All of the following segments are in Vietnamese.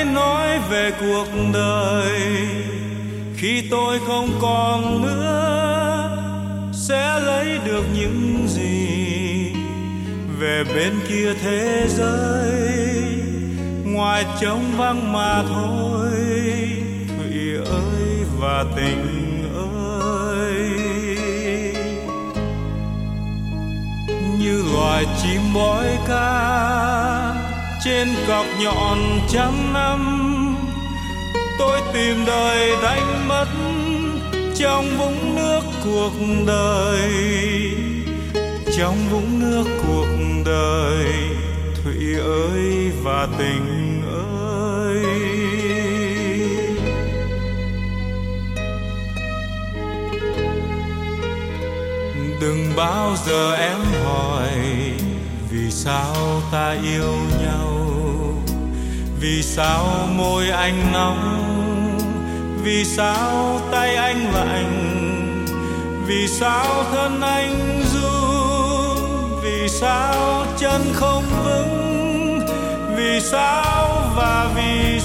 nói về cuộc đời khi tôi không còn nữa, sẽ lấy được những gì về bên kia thế giới, ngoài trống vắng mà thôi. Thủy ơi và tình ơi, như loài chim bói ca trên cọc nhọn trăm năm, tôi tìm đời đánh mất trong vũng nước cuộc đời, trong vũng nước cuộc đời. Thủy ơi và tình ơi, đừng bao giờ em hỏi vì sao ta yêu nhau, vì sao môi anh nóng, vì sao tay anh lạnh, vì sao thân anh run, vì sao chân không vững, vì sao và vì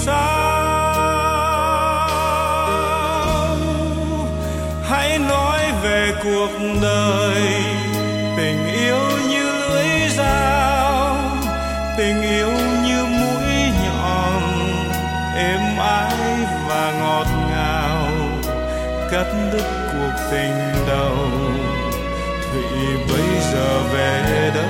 sao. Hãy nói về cuộc đời, tình yêu như lưỡi dao, tình yêu như mũi nhọn, êm ái và ngọt ngào, cắt đứt cuộc tình đầu. Thủy bây giờ về đâu?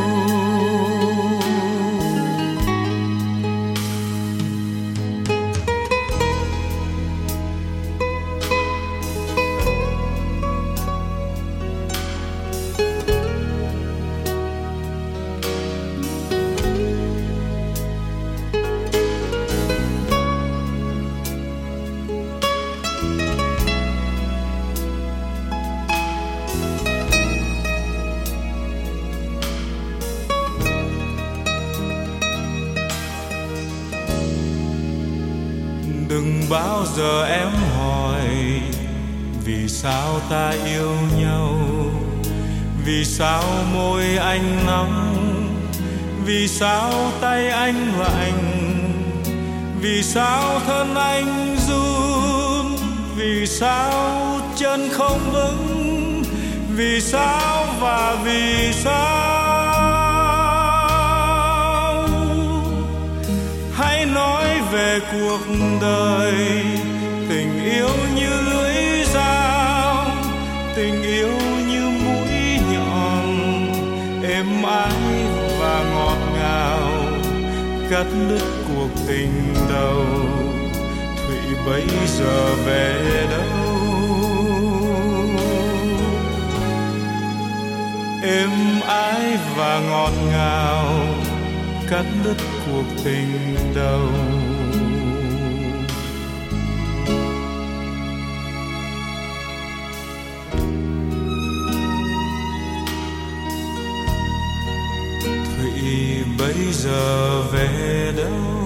Đừng bao giờ em hỏi vì sao ta yêu nhau, vì sao môi anh nóng, vì sao tay anh lạnh, vì sao thân anh run, vì sao chân không vững, vì sao và vì sao. Hãy nói về cuộc đời, tình yêu như lưỡi dao, tình yêu như mũi nhọn, êm ái và ngọt ngào, cắt đứt cuộc tình đầu. Thủy bây giờ về đâu? Êm ái và ngọt ngào, cắt đứt cuộc tình đầu. Thủy bây giờ về đâu?